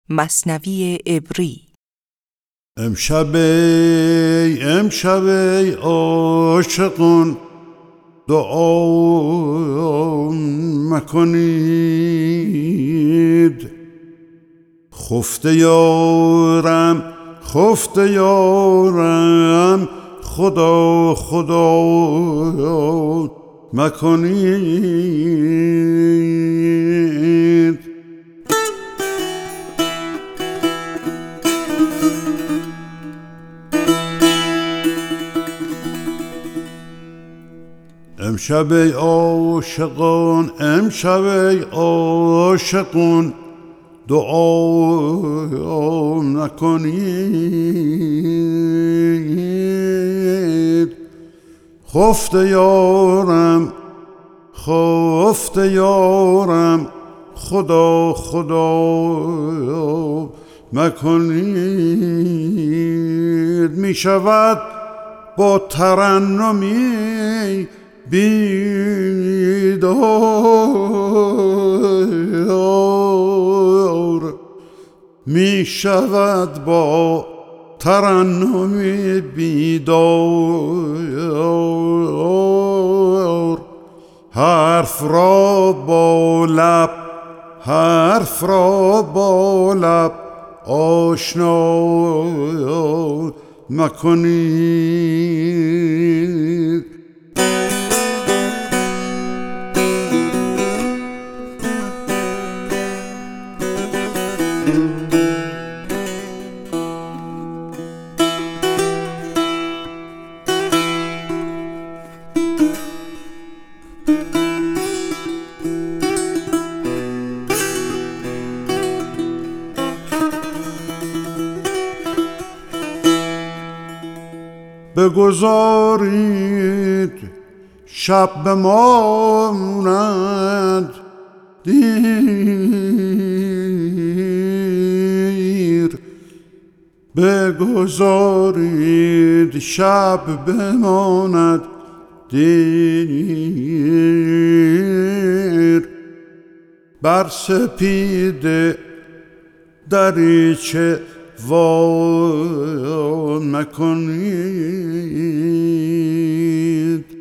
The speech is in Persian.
مثنوی عبری. امشب عاشقان دعا مکنید، خفته یارم خدا مکنید. امشب عاشقان دعا نکنید، خفته یارم خدا مکنید. می شود با ترنمی بیدار، می شود با ترنمی بیدار. حرف را با لب آشنا مکنید. بگذارید شب بماند دیر، بگذارید شب بماند دیر. بر سپیده دریچه وا نکنید.